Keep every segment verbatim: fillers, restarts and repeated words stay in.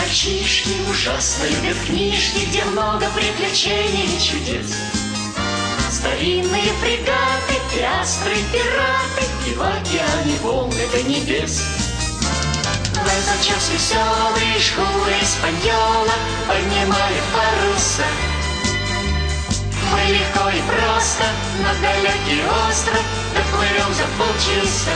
Мальчишки ужасно любят книжки, где много приключений и чудес. Старинные фрегаты, пиастры, пираты и в океане волны до небес. В этот час веселые шхуны Испаньола поднимают паруса. Мы легко и просто на далекий остров доплывем за полчаса.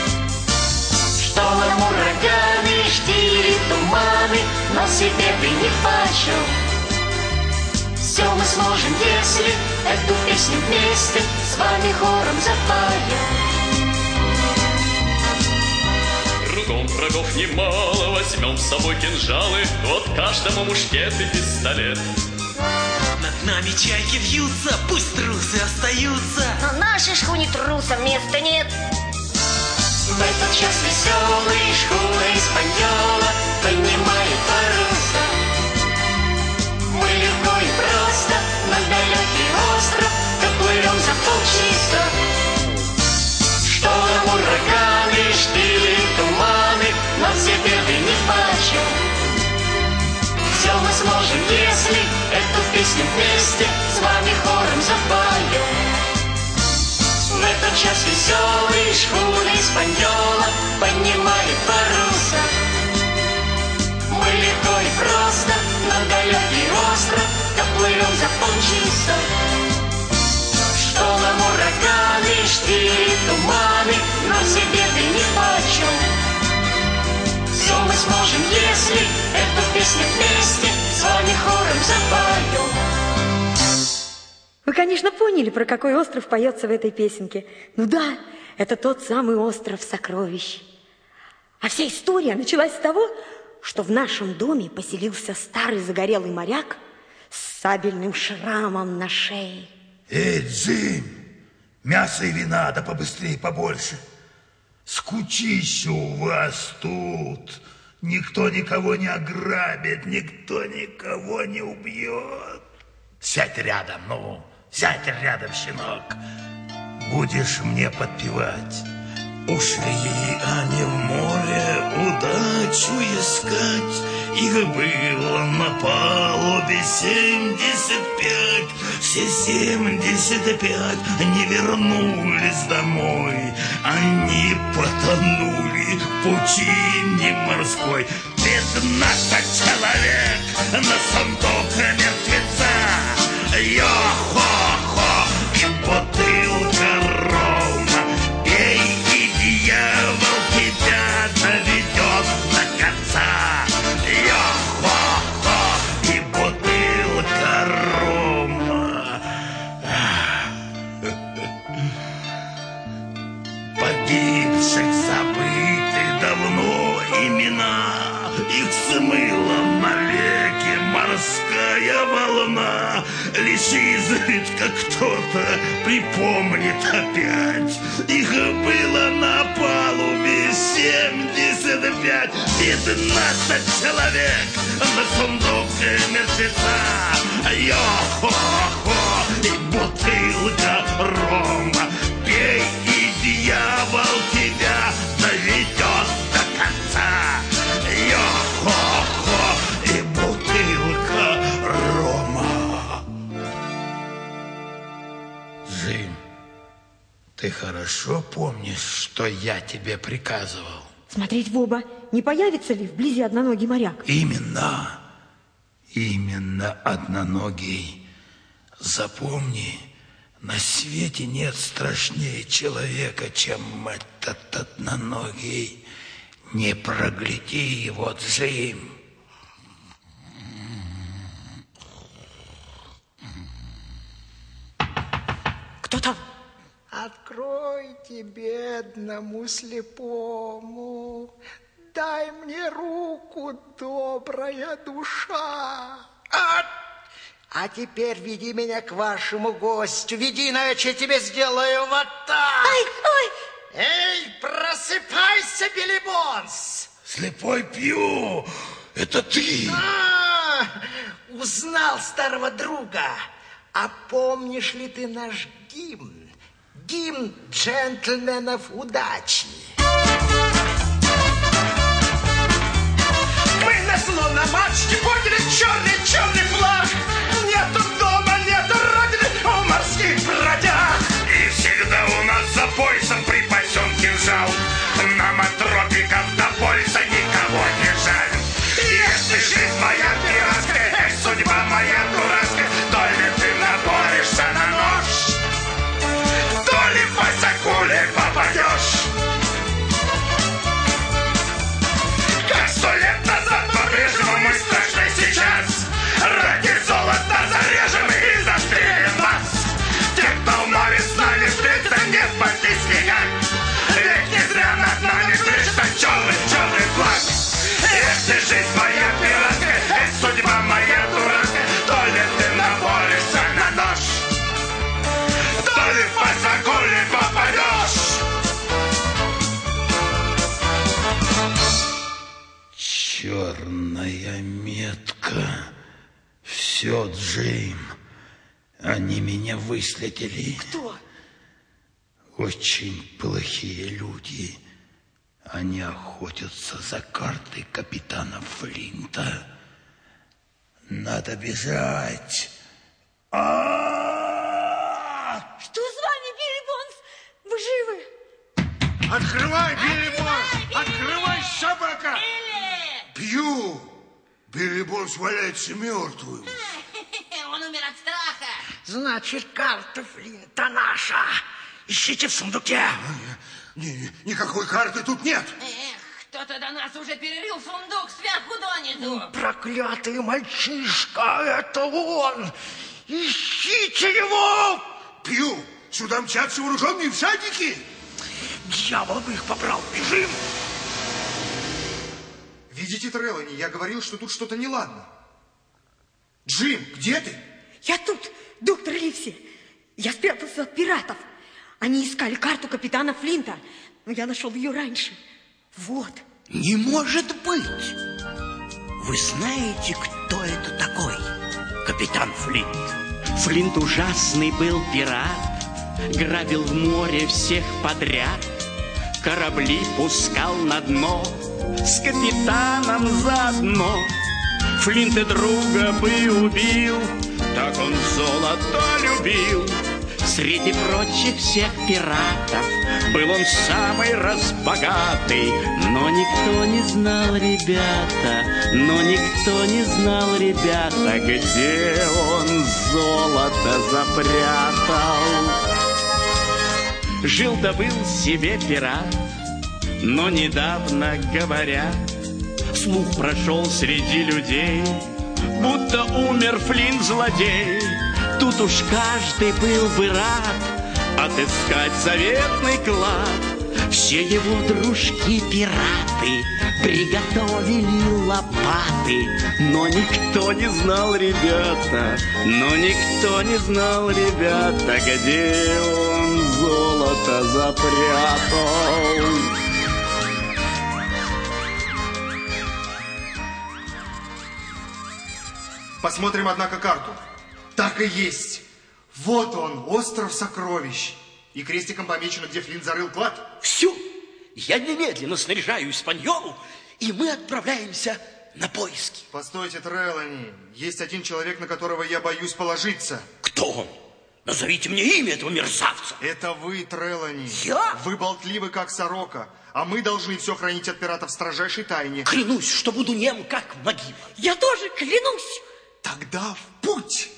Шторм, ураганы, штили, туманы, но себе ты не почел. Все мы сможем, если эту песню вместе с вами хором запоем. Кругом врагов немало, возьмем с собой кинжалы, вот каждому мушкет и пистолет. Над нами чайки вьются, пусть трусы остаются, но нашей шхуне трусам места нет. В этот час веселые шхуны Испаньола поднимают паруса. Мы легко и просто на далекий остров доплывем за полчаса. Шторм, ураганы, штили, туманы, но все беды нипочем. Все мы сможем, если эту песню вместе с вами хором запоем. В этот час веселые шхуны Испаньола поднимают паруса. Мы легко и просто на далекий остров доплывем за полчаса. Шторм, ураганы, штили, туманы, но все беды нипочем. Все мы сможем, если эту песню вместе с вами хором запоем. Вы, конечно, поняли, про какой остров поется в этой песенке. Ну да, это тот самый остров сокровищ. А вся история началась с того, что в нашем доме поселился старый загорелый моряк с сабельным шрамом на шее. Эй, Джим, мясо и вина, да побыстрее, побольше. Скучище у вас тут. Никто никого не ограбит, никто никого не убьет. Сядь рядом, ну, сядь рядом, щенок. Будешь мне подпевать. Ушли они в море удачу искать. Их было на палубе семьдесят пять. Все семьдесят пять не вернулись домой. Они потонули в пучине морской. Пятнадцать человек на сундук мертвеца. Йо-хо-хо и бутылка рома. Пей, и дьявол тебя доведет до конца. Йо-хо-хо и бутылка рома. Погибших забыты давно имена. Их смыла навеки морская волна. Лишь изредка кто-то припомнит опять. Их было на палубе семьдесят пять. Пятнадцать человек на сундуке мертвеца. Йо-хо-хо и бутылка рома. Пей, и дьявол тебя доведет до конца. Йо-хо-хо и бутылка рома. Джим, ты хорошо помнишь, что я тебе приказывал? Смотреть в оба, не появится ли вблизи одноногий моряк? Именно, именно одноногий. Запомни, на свете нет страшнее человека, чем этот одноногий. Не прогляди его, Джим. Кто там? Откройте бедному слепому, дай мне руку, добрая душа. А, а теперь веди меня к вашему гостю, веди, иначе я тебе сделаю вот так. Ай, ой! Эй, просыпайся, Билли Бонс! Слепой Пью, это ты? А, узнал старого друга. А помнишь ли ты наш гимн? Гимн джентльменов удачи. Мы на слон Черная метка. Все, Джим. Они меня выследили. Кто? Очень плохие люди. Они охотятся за картой капитана Флинта. Надо бежать. А-а-а! Что с вами, Билли Бонс? Вы живы? Открывай, Билли Бонс! Открывай, собака! Пью! Билли Бонс валяется мертвым. Он умер от страха. Значит, карта Флинта наша. Ищите в сундуке. Ни- никакой карты тут нет. Эх, кто-то до нас уже перерыл сундук сверху донизу. Проклятый мальчишка, это он. Ищите его. Пью! Сюда мчатся вооруженные всадники. Дьявол бы их побрал. Бежим. Видите, Трелани, я говорил, что тут что-то неладно. Джим, где ты? Я тут, доктор Ливси. Я спрятался от пиратов. Они искали карту капитана Флинта, но я нашел ее раньше. Вот. Не может быть. Вы знаете, кто это такой? Капитан Флинт. Флинт ужасный был пират, грабил в море всех подряд, корабли пускал на дно, с капитаном заодно. Флинт и друга бы убил, так он золото любил. Среди прочих всех пиратов был он самый разбогатый. Но никто не знал, ребята, но никто не знал, ребята, где он золото запрятал. Жил-да был себе пират, но недавно говоря, слух прошел среди людей, будто умер Флинт злодей. Тут уж каждый был бы рад отыскать заветный клад. Все его дружки-пираты приготовили лопаты. Но никто не знал, ребята, но никто не знал, ребята, где он золото запрятал. Посмотрим, однако, карту. Так и есть. Вот он, остров сокровищ. И крестиком помечено, где Флинт зарыл клад. Все. Я немедленно снаряжаю Испаньолу, и мы отправляемся на поиски. Постойте, Трелани. Есть один человек, на которого я боюсь положиться. Кто он? Назовите мне имя этого мерзавца. Это вы, Трелани. Я? Вы болтливы, как сорока. А мы должны все хранить от пиратов в строжайшей тайне. Клянусь, что буду нем, как могила. Я тоже клянусь. Тогда в путь!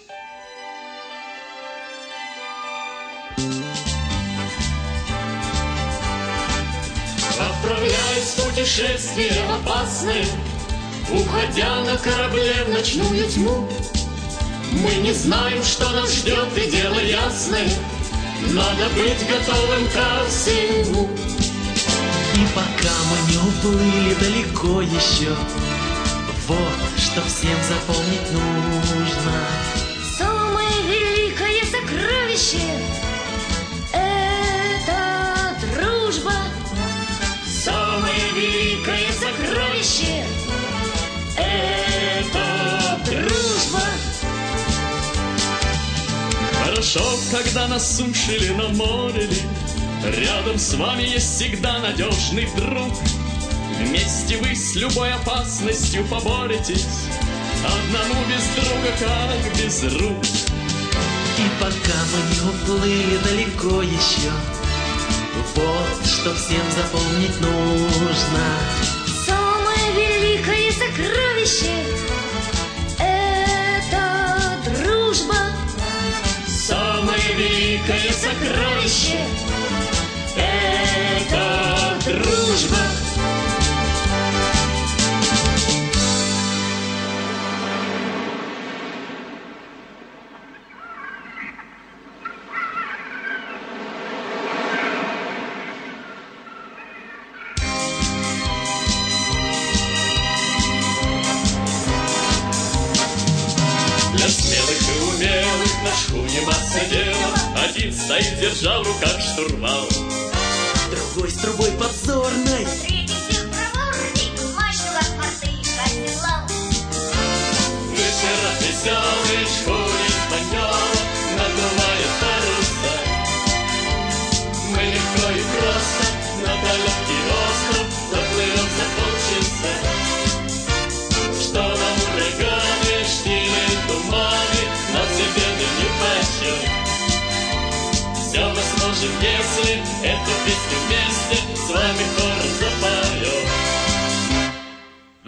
Отправляясь в путешествие опасное, уходя на корабле в ночную тьму, мы не знаем, что нас ждет, и дело ясное, надо быть готовым ко всему. И пока мы не уплыли далеко еще, вот что всем запомнить нужно. Самое великое сокровище — это дружба. Самое великое сокровище — это дружба. Хорошо, когда нас суше или на море ли, рядом с вами есть всегда надежный друг. Вместе вы с любой опасностью поборетесь, одному без друга, как без рук. И пока мы не уплыли далеко еще, вот что всем запомнить нужно. Самое великое сокровище — это дружба. Самое великое сокровище — это дружба. Для смелых и умелых на шхуне масса дела. Один стоит, держа в руках штурвал, Другой с трубой подзорной, Третий всех проворней, мачту как мартышка,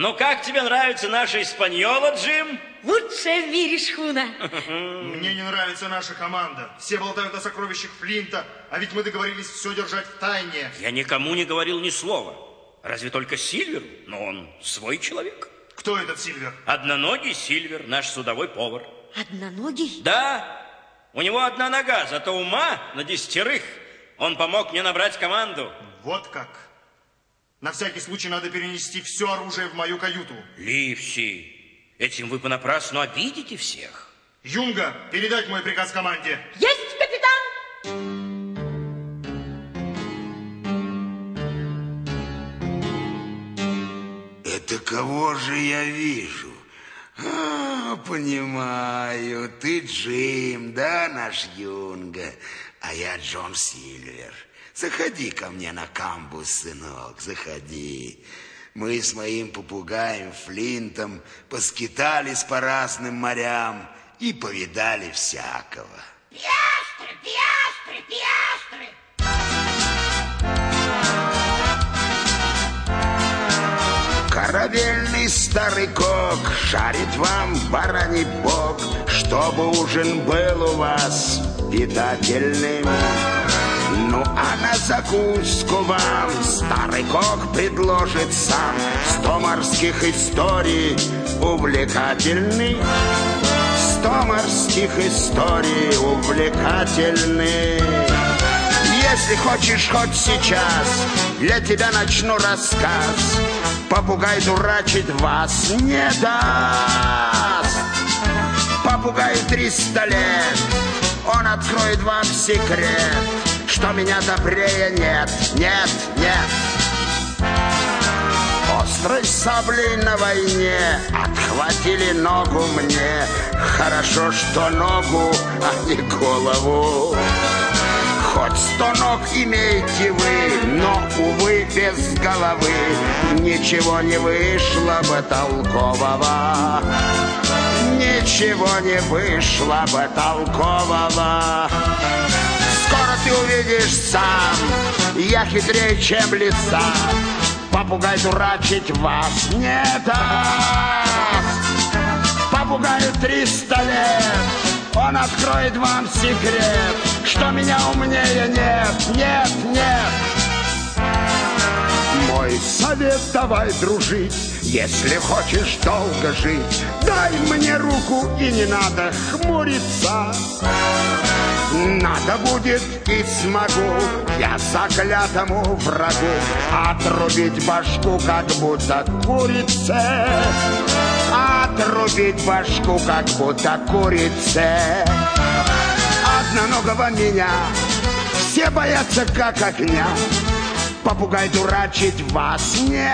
Ну, как тебе нравится наша Испаньола, Джим? Лучшая в мире шхуна. Мне не нравится наша команда. Все болтают о сокровищах Флинта, а ведь мы договорились все держать в тайне. Я никому не говорил ни слова. Разве только Сильверу, но он свой человек. Кто этот Сильвер? Одноногий Сильвер, наш судовой повар. Одноногий? Да, у него одна нога, зато ума на десятерых. Он помог мне набрать команду. Вот как. На всякий случай надо перенести все оружие в мою каюту. Ливси, этим вы понапрасну обидите всех. Юнга, передать мой приказ команде. Есть, капитан! Это кого же я вижу? А, понимаю, ты Джим, да, наш Юнга, а я Джон Сильвер. Заходи ко мне на камбус, сынок, заходи. Мы с моим попугаем Флинтом поскитались по разным морям и повидали всякого. Пиастры, пиастры, пиастры! Корабельный старый кок шарит вам, бараний бог, чтобы ужин был у вас питательным. Ну а на закуску вам старый кок предложит сам сто морских историй увлекательных. Сто морских историй увлекательных. Если хочешь хоть сейчас, для тебя начну рассказ. Попугай дурачить вас не даст. Попугаю триста лет, он откроет вам секрет, что меня добрее нет, нет, нет. Острой саблей на войне отхватили ногу мне. Хорошо, что ногу, а не голову. Хоть сто ног имеете вы, но, увы, без головы ничего не вышло бы толкового. Ничего не вышло бы толкового. Скоро ты увидишь сам, я хитрее, чем лиса. Попугай дурачить вас не даст. Попугаю триста лет, он откроет вам секрет, что меня умнее нет, нет, нет. Мой совет давай дружить, если хочешь долго жить. Дай мне руку и не надо хмуриться. Надо будет и смогу я заклятому врагу отрубить башку, как будто курице. Отрубить башку, как будто курице. Одноногого меня все боятся, как огня. Попугай дурачить вас не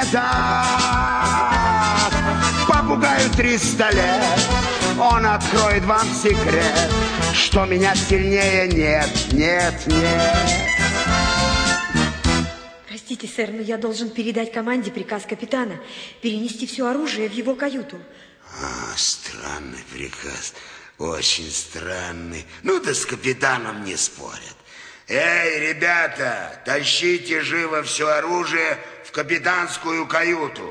даст. Попугаю триста лет, он откроет вам секрет, что меня сильнее нет, нет, нет. Простите, сэр, но я должен передать команде приказ капитана перенести все оружие в его каюту. А, странный приказ, очень странный. Ну да с капитаном не спорят. Эй, ребята, тащите живо все оружие в капитанскую каюту.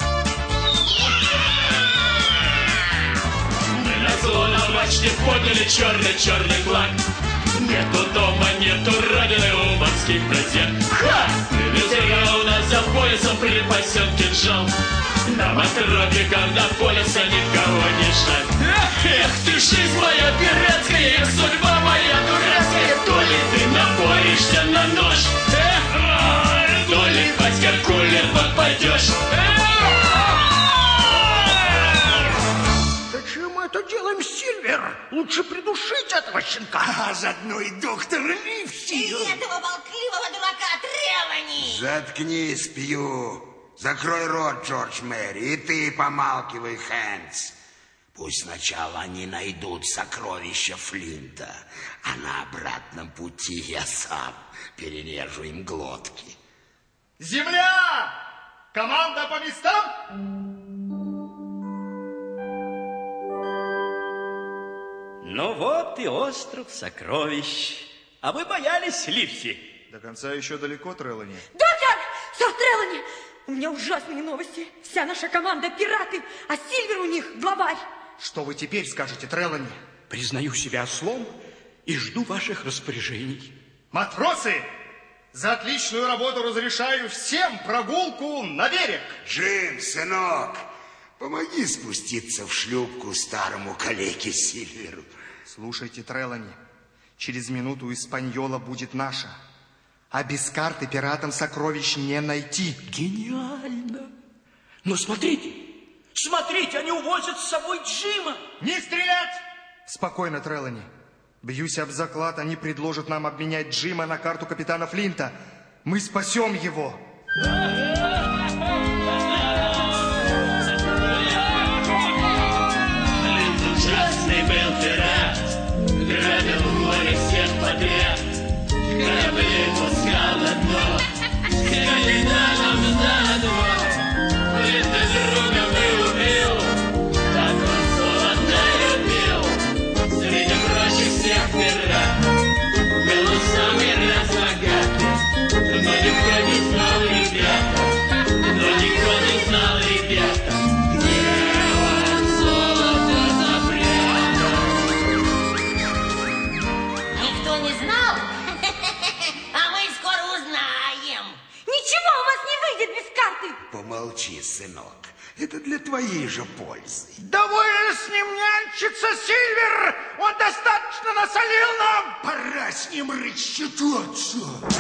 Мы на зло на мачте подняли черный-черный флаг. Нету дома, нету родины у морских братьев. Ха! Везде у нас за поясом припасен кинжал. Нам от тропиков до полюса никого не жаль. Эх, эх, ты жизнь моя пиратская, эх, судьба моя дурацкая. То ли ты напоришься на нож, эх, то ли хоть как кулер попадешь. Зачем мы это делаем, Сильвер? Лучше придушить этого щенка. А заодно и доктор Ливси. И этого болтливого дурака Трелани. Заткнись, Пью. Закрой рот, Джордж Мэри, и ты помалкивай, Хэнс. Пусть сначала они найдут сокровища Флинта, а на обратном пути я сам перережу им глотки. Земля! Команда по местам! Ну вот и остров сокровищ. А вы боялись, Ливси? До конца еще далеко, Трелани. Доктор! Сэр Трелани! У меня ужасные новости. Вся наша команда пираты, а Сильвер у них главарь. Что вы теперь скажете, Трелани? Признаю себя ослом и жду ваших распоряжений. Матросы, за отличную работу разрешаю всем прогулку на берег. Джим, сынок, помоги спуститься в шлюпку старому калеке Сильверу. Слушайте, Трелани, через минуту Испаньола будет наша. А без карты пиратам сокровищ не найти. Гениально. Но смотрите, смотрите, они увозят с собой Джима. Не стрелять! Спокойно, Трелани. Бьюсь об заклад, они предложат нам обменять Джима на карту капитана Флинта. Мы спасем его. Флинт ужасный был пират, грабил в море всех подряд, корабли пускал на дно, с капитаном заодно. Флинт и друга вырубил, так он золото любил. Среди прочих всех пиратов был он самый разбогатый, но никто не знал, ребята, но никто не знал, ребята, где он золото запрятал. Никто не знал? А мы скоро узнаем. Ничего у вас не выйдет без карты. Помолчи, сынок. Это для твоей же пользы. Довольно с ним нянчиться, Сильвер! Он достаточно насолил нам! Пора с ним рассчитаться.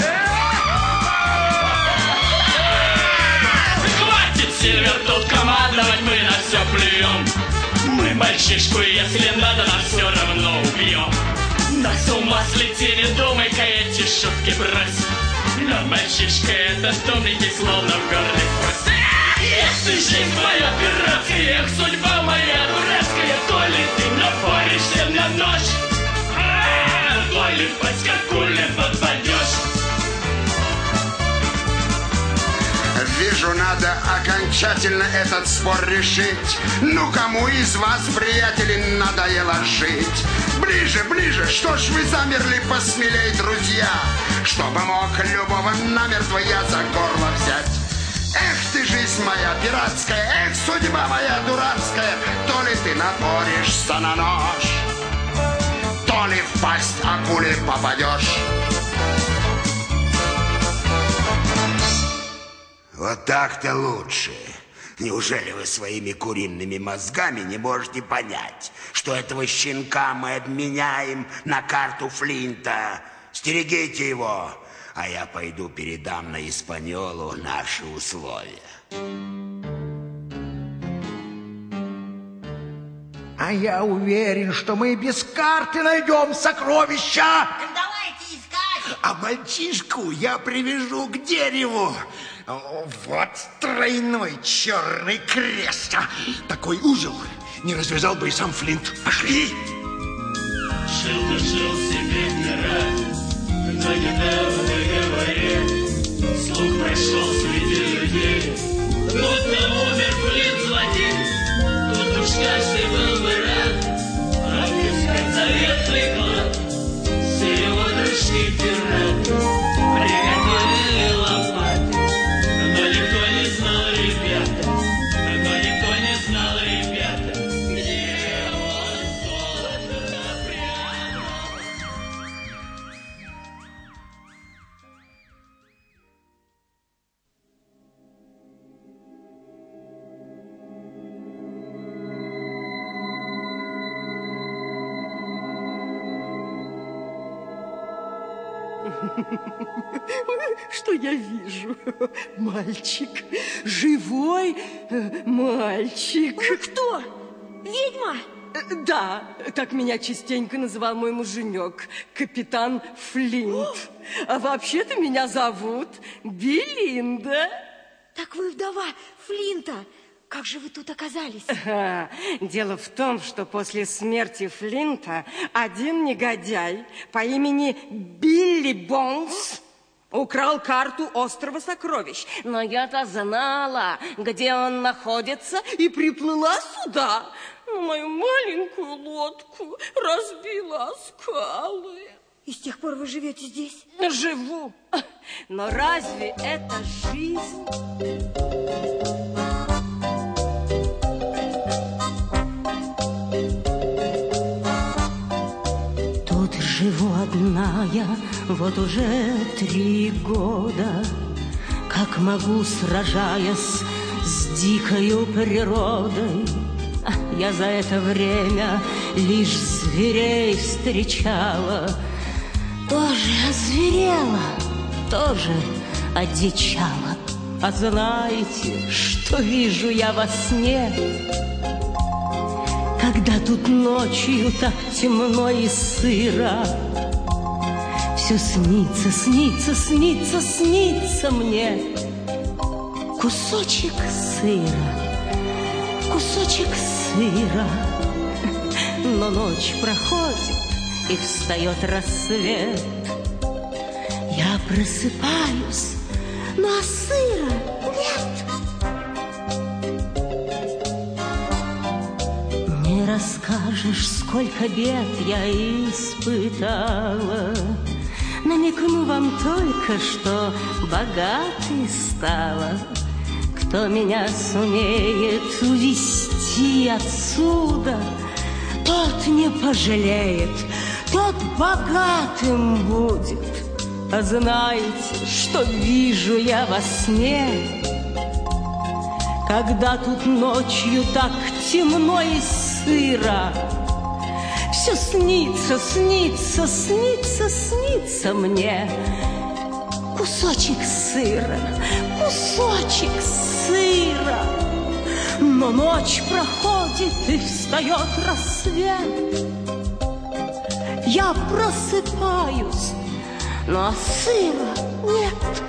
Хватит, Сильвер, тут командовать, мы на все плюем. Мы мальчишку, если надо, нас все равно убьем. Да с ума слети, не думай-ка эти шутки брось. Но мальчишка это томненький, словно в горле кость. Эх ты, жизнь моя пиратская, эх, судьба моя дурацкая, то ли ты напоришься на нож, а, то ли под скакулем попадешь. Вижу, надо окончательно этот спор решить. Ну, кому из вас, приятели, надоело жить? Ближе, ближе, что ж вы замерли, посмелей, друзья, чтобы мог любого намертво я за горло взять. Эх ты, жизнь моя пиратская, эх, судьба моя дурацкая, то ли ты напоришься на нож, то ли в пасть акуле попадешь. Вот так-то лучше. Неужели вы своими куриными мозгами не можете понять, что этого щенка мы обменяем на карту Флинта? Стерегите его, а я пойду передам на Испаньолу наши условия. А я уверен, что мы без карты найдем сокровища. Так давайте искать. А мальчишку я привяжу к дереву. Вот тройной черный крест. Такой узел не развязал бы и сам Флинт. Пошли. Жил-то жил себе пират, но недавно говорит, слух прошел среди людей, будто умер Флинт злодей. Тут уж каждый был бы рад отыскать заветный клад. Все его дружки пираты приготовили лопаты, но никто не знал, ребята, но никто не знал, ребята, где он золото запрятал. Что я вижу? Мальчик. Живой мальчик. Кто? Ведьма? Да, так меня частенько называл мой муженек, капитан Флинт. А вообще-то меня зовут Белинда. Так вы вдова Флинта. Как же вы тут оказались? Ага. Дело в том, что после смерти Флинта один негодяй по имени Билли Бонс украл карту острова сокровищ. Но я-то знала, где он находится, и приплыла сюда. Но мою маленькую лодку разбила о скалы. И с тех пор вы живете здесь? Живу. Но разве это жизнь? Вот уже три года, как могу, сражаясь с дикою природой, я за это время лишь зверей встречала. Тоже озверела, тоже одичала. А знаете, что вижу я во сне? Когда тут ночью так темно и сыро, все снится, снится, снится, снится мне кусочек сыра, кусочек сыра. Но ночь проходит, и встает рассвет. Я просыпаюсь, но сыра нет. Не расскажешь, сколько бед я испытала. Намекну вам только, что богатой стала. Кто меня сумеет увести отсюда, тот не пожалеет, тот богатым будет. А знаете, что вижу я во сне? Когда тут ночью так темно и сыро, все снится, снится, снится, снится мне кусочек сыра, кусочек сыра. Но ночь проходит, и встает рассвет. Я просыпаюсь, но сыра нет.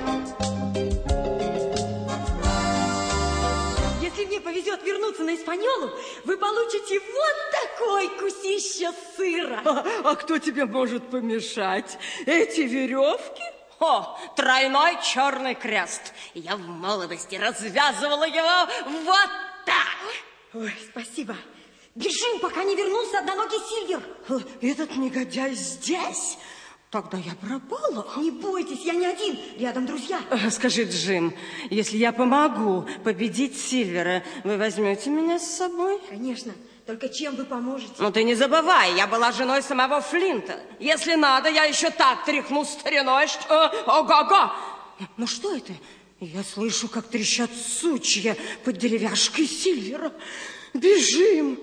Если мне повезет вернуться на Испаньолу, вы получите вот такой кусище сыра. А, а кто тебе может помешать? Эти веревки? О, тройной черный крест. Я в молодости развязывала его вот так. Ой, спасибо. Бежим, пока не вернулся одноногий Сильвер. Этот негодяй здесь? Тогда я пропала. Не бойтесь, я не один. Рядом друзья. Скажи, Джим, если я помогу победить Сильвера, вы возьмете меня с собой? Конечно. Только чем вы поможете? Ну, ты не забывай, я была женой самого Флинта. Если надо, я еще так тряхну стариной, что... Ого-го! Ну, что это? Я слышу, как трещат сучья под деревяшкой Сильвера. Бежим!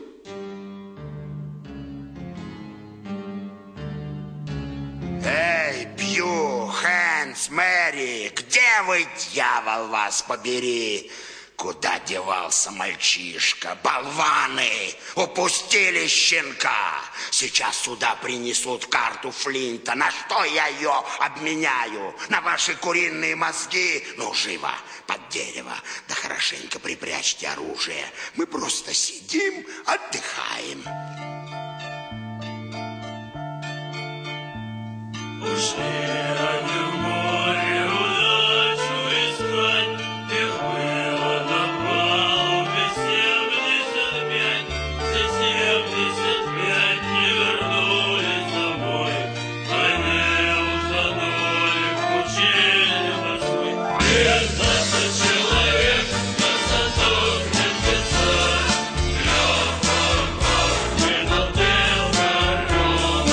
Эй, Пью, Хэнс, Мэри, где вы, дьявол, вас побери? Куда девался мальчишка? Болваны! Упустили щенка! Сейчас сюда принесут карту Флинта. На что я ее обменяю? На ваши куриные мозги? Ну, живо, под дерево. Да хорошенько припрячьте оружие. Мы просто сидим, отдыхаем. Ушли они в море удачу искать, их было на палубе семьдесят пять, все семьдесят пять не вернулись домой, они утонули в пучине морской. Пятнадцать человек на садок мертвеца, легкого кофе на бутылка рюмы,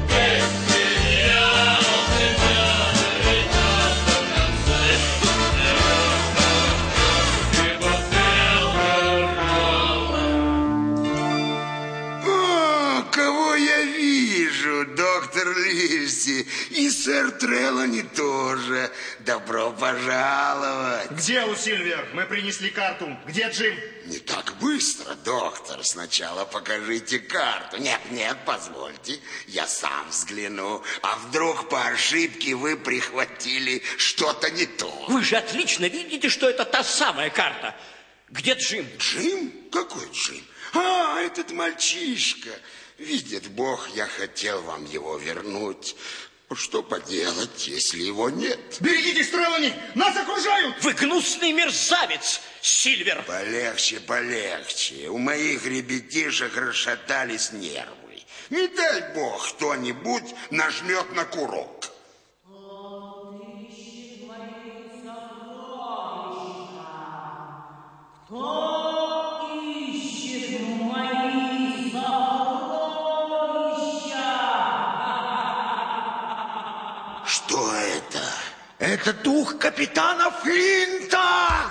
доктор Ливси и сэр Трелани тоже. Добро пожаловать. Где у Сильвер? Мы принесли карту. Где Джим? Не так быстро, доктор. Сначала покажите карту. Нет, нет, позвольте, я сам взгляну. А вдруг по ошибке вы прихватили что-то не то? Вы же отлично видите, что это та самая карта. Где Джим? Джим? Какой Джим? А, этот мальчишка. Видит Бог, я хотел вам его вернуть. Что поделать, если его нет? Берегитесь, Трелани! Нас окружают! Вы гнусный мерзавец, Сильвер! Полегче, полегче. У моих ребятишек расшатались нервы. Не дай Бог, кто-нибудь нажмет на курок. Кто ищет мои сокровища? Это дух капитана Флинта!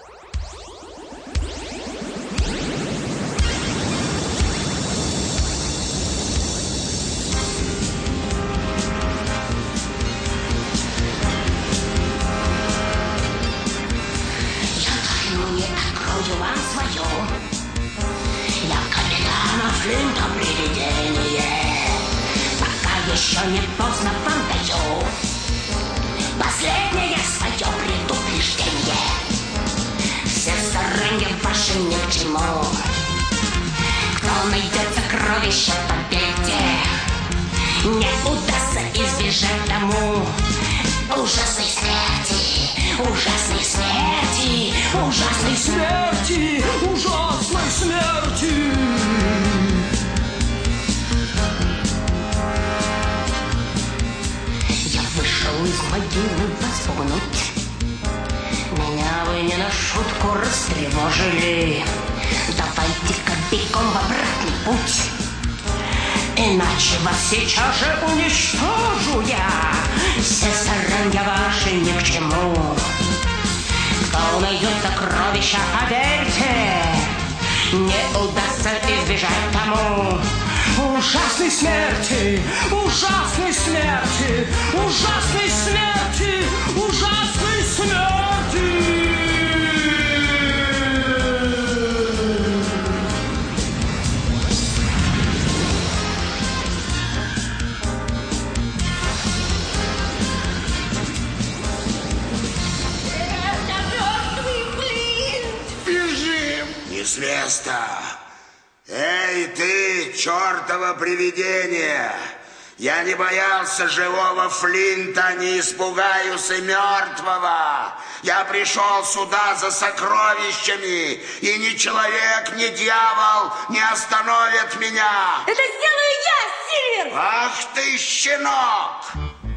Вам свое. Я капитана Флинта привидение. Пока еще не поздно вам даю последнее свое предупреждение. Все старания ваши ни к чему. Кто найдет сокровища в победе, не удастся избежать тому ужасной смерти, ужасной смерти, ужасной смерти, ужасной смерти. Я вышел из могилы вас пугнуть. Меня вы не на шутку растревожили. Давайте-ка бегом в обратный путь, иначе вас сейчас же уничтожу я. Все старания ваши ни к чему. Кто найдет сокровища, поверьте, не удастся избежать тому ужасной смерти, ужасной смерти, ужасной смерти, ужасной смерти. С места. Эй, ты, чертово привидение! Я не боялся живого Флинта, не испугаюсь и мертвого. Я пришел сюда за сокровищами, и ни человек, ни дьявол не остановят меня. Это сделаю я, Сильвер! Ах ты, щенок!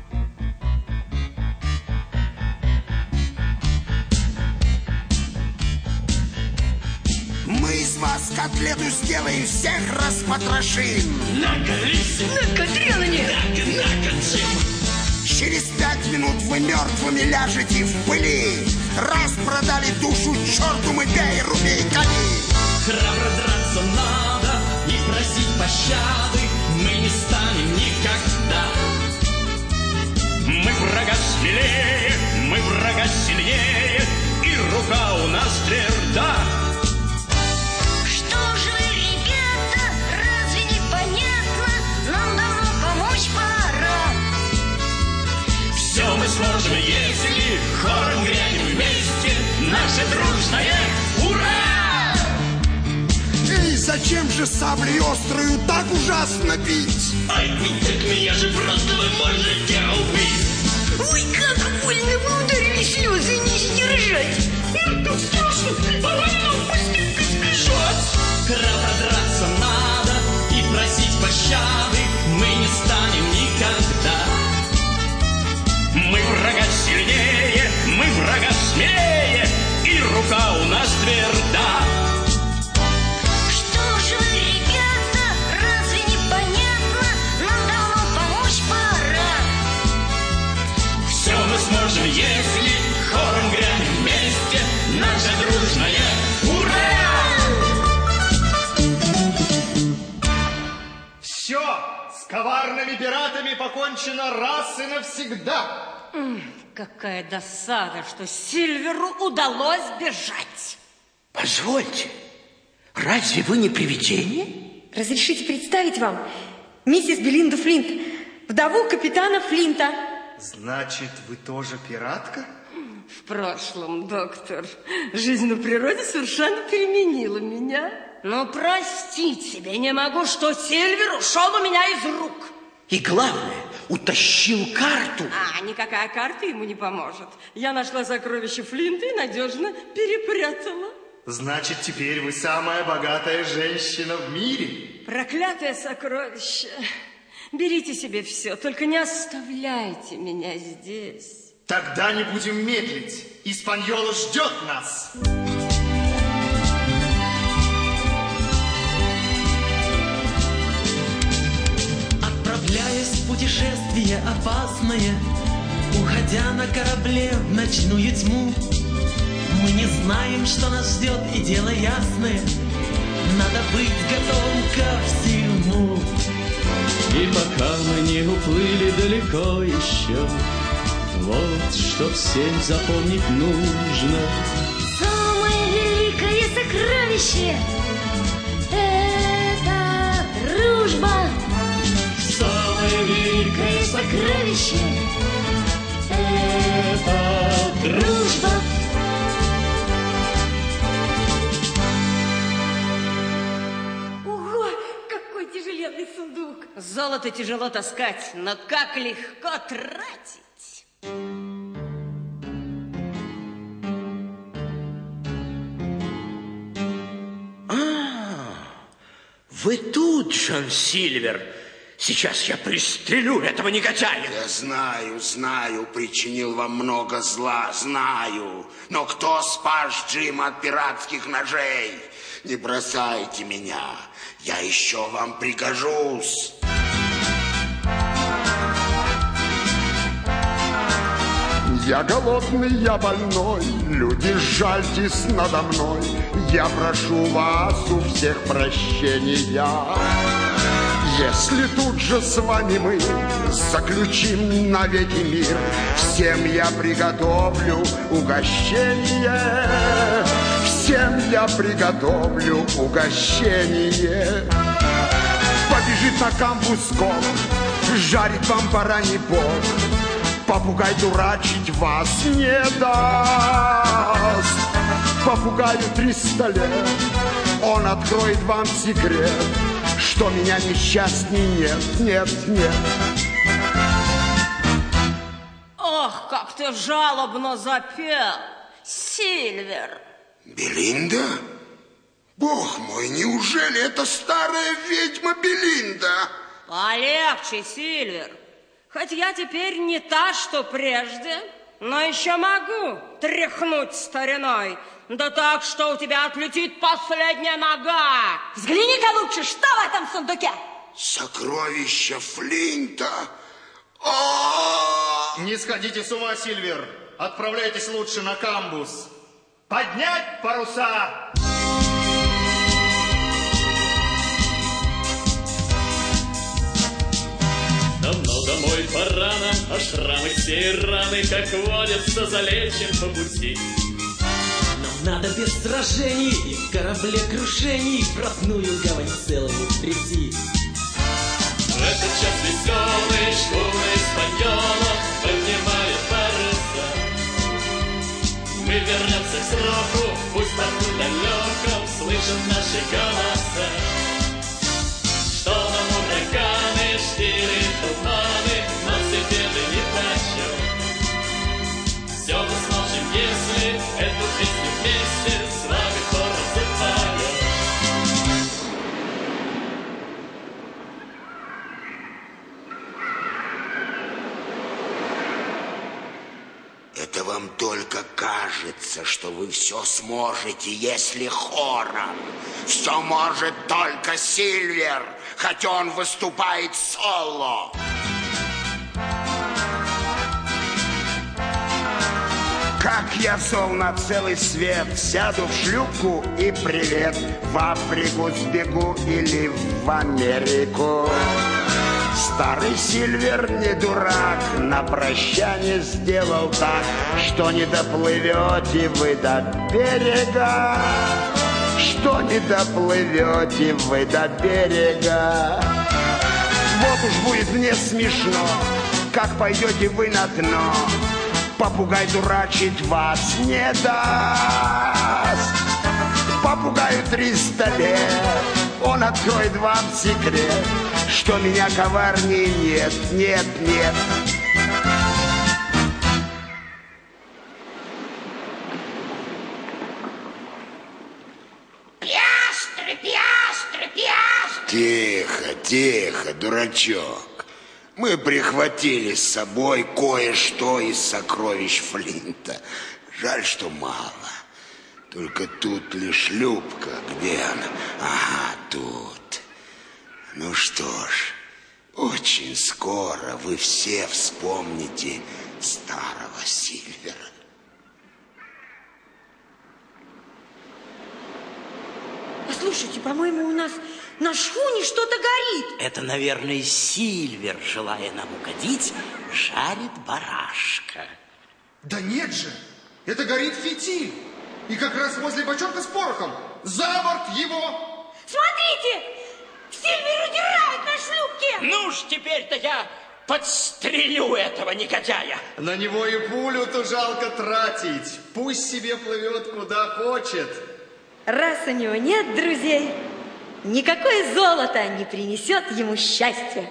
Мы из вас котлету сделаем, всех распотрошим. Накались! Накадрилани! Накатим! Через пять минут вы мертвыми ляжете в пыли. Раз продали душу черту, мы бей, рубей, кали. Храбро драться надо и просить пощады мы не станем никогда. Мы врага смелее, мы врага сильнее, и рука у нас тверда. Мы сможем, если хором грянем вместе наше дружное ура! Эй, зачем же саблей острую так ужасно бить? Ай, вы так меня же просто вы можете убить! Ой, как больно, вы ударили слезы, не сдержать! Это страшно! Пора быстренько сбежать! Храбро драться надо и просить пощады мы не станем никогда. Мы врага сильнее, мы врага смелее, и рука у нас тверда. Что же вы, ребята, разве не понятно? Нам давно помочь пора. Все мы сможем, если хором грянем вместе наше дружное ура! Все, с коварными пиратами покончено раз и навсегда. Какая досада, что Сильверу удалось бежать. Позвольте, разве вы не привидение? Разрешите представить вам миссис Белинду Флинт, вдову капитана Флинта. Значит, вы тоже пиратка? В прошлом, доктор, жизнь на природе совершенно переменила меня. Но простить себе не могу, что Сильвер ушел у меня из рук. И главное, утащил карту. А, никакая карта ему не поможет. Я нашла сокровище Флинта и надежно перепрятала. Значит, теперь вы самая богатая женщина в мире. Проклятое сокровище. Берите себе все, только не оставляйте меня здесь. Тогда не будем медлить. Испаньола ждет нас. Отправляясь в путешествие опасное, уходя Уходя на корабле в ночную тьму, мы не знаем, что нас ждет, и дело ясное. Надо быть готовым ко всему. И пока мы не уплыли далеко еще, вот что всем запомнить нужно. Самое великое сокровище — это дружба. Самое великое сокровище — это дружба. Ого, какой тяжеленный сундук! Золото тяжело таскать, но как легко тратить. А, вы тут, Джон Сильвер. Сейчас я пристрелю этого негодяя. Я знаю, знаю, причинил вам много зла, знаю. Но кто спас Джима от пиратских ножей? Не бросайте меня, я еще вам пригожусь. Я голодный, я больной, люди, жальтесь надо мной. Я прошу вас у всех прощения. Если тут же с вами мы заключим навеки мир, всем я приготовлю угощение, всем я приготовлю угощение. Побежит на камбуз кот, жарит вам бараний бок, попугай дурачить вас не даст. Попугаю триста лет, он откроет вам секрет, что меня несчастней нет, нет, нет. Ох, как ты жалобно запел, Сильвер. Белинда? Бог мой, неужели это старая ведьма Белинда? Полегче, Сильвер. Хоть я теперь не та, что прежде, но еще могу тряхнуть стариной. Да так, что у тебя отлетит последняя нога. Взгляни-ка лучше, что в этом сундуке? Сокровища Флинта. О! Не сходите с ума, Сильвер. Отправляйтесь лучше на камбуз. Поднять паруса! Давно домой пора нам, а шрамы все и раны, как водятся, залечим по пути. Нам надо без сражений и в корабле крушений в родную гавань целому прийти. В этот час веселый шхуна испаньола поднимает паруса. Мы вернемся к сроку, пусть там далеко слышат наши голоса. Что нам ураганы, штили, туманы, но все беды ни почем. Все мы сможем, если эту песню вместе с вами хором запоем. Это вам только кажется, что вы все сможете, если хором. Все может только Сильвер, хотя он выступает соло. Как я зол на целый свет, сяду в шлюпку и привет. В Африку сбегу или в Америку. Старый Сильвер не дурак, на прощание сделал так, что не доплывете вы до берега, что не доплывете вы до берега. Вот уж будет мне смешно, как пойдете вы на дно. Попугай дурачить вас не даст. Попугаю триста лет, он откроет вам секрет, что меня коварнее нет, нет, нет. Пиастры, пиастры, пиастры. Тихо, тихо, дурачок. Мы прихватили с собой кое-что из сокровищ Флинта. Жаль, что мало. Только тут ли шлюпка? Где она? Ага, тут. Ну что ж, очень скоро вы все вспомните старого Сильвера. Послушайте, по-моему, у нас на шхуне что-то горит. Это, наверное, Сильвер, желая нам угодить, жарит барашка. Да нет же, это горит фитиль. И как раз возле бочонка с порохом. За борт его! Смотрите! Сильвер удирает на шлюпке! Ну ж, теперь-то я подстрелю этого негодяя. На него и пулю-то жалко тратить. Пусть себе плывет куда хочет. Раз у него нет друзей, никакое золото не принесет ему счастья.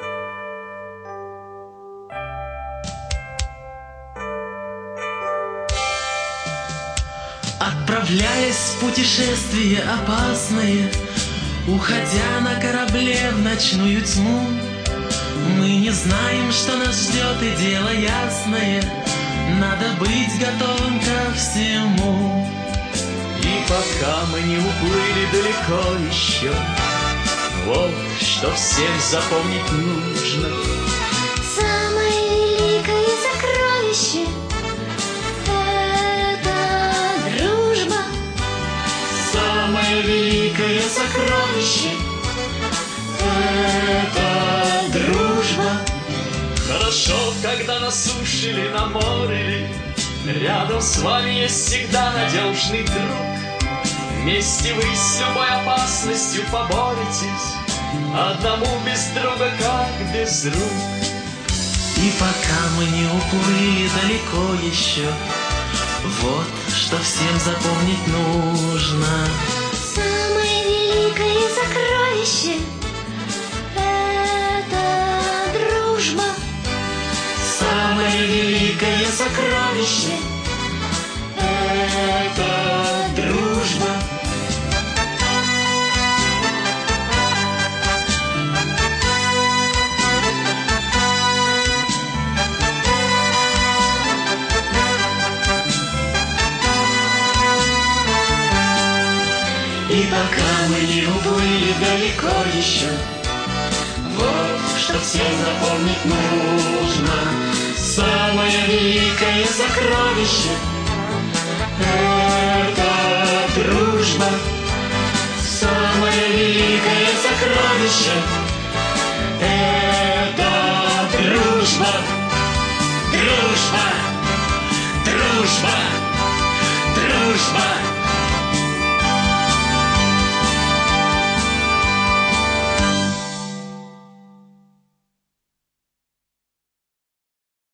Отправляясь в путешествие опасное, уходя на корабле в ночную тьму, мы не знаем, что нас ждет, и дело ясное, надо быть готовым ко всему. И пока мы не уплыли далеко еще, вот что всем запомнить нужно. Самое великое сокровище — это дружба. Самое великое сокровище — это дружба. Хорошо, когда на суше или на море, рядом с вами есть всегда надежный друг. Вместе вы с любой опасностью поборетесь, одному без друга, как без рук. И пока мы не уплыли далеко еще, вот что всем запомнить нужно. Самое великое сокровище — это дружба. Самое великое сокровище — это дружба. И пока мы не уплыли далеко еще, вот что всем запомнить нужно. Самое великое сокровище